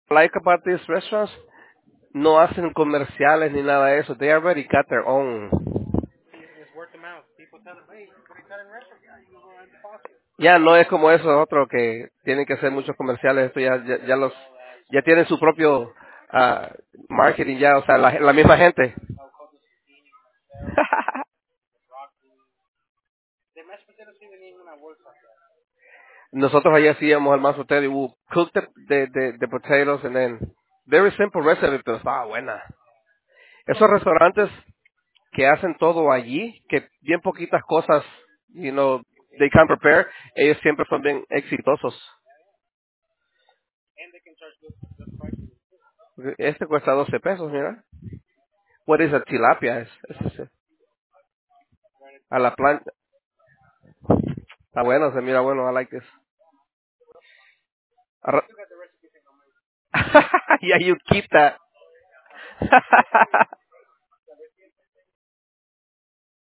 like about these restaurants, no hacen comerciales ni nada de eso. They already got their own. Ya no es como esos otros que tienen que hacer muchos comerciales. Esto ya los, ya tienen su propio ah, marketing ya, o sea, la misma gente. Nosotros allá hacíamos el más hotel y we cook the potatoes and then very simple recipe, pero estaba buena. Esos restaurantes que hacen todo allí, que bien poquitas cosas, they can prepare, ellos siempre son bien exitosos. Este cuesta 12 pesos, mira. What is a tilapia? Es a la planta. Está bueno, se mira bueno, I like this. Arra- yeah, you keep that.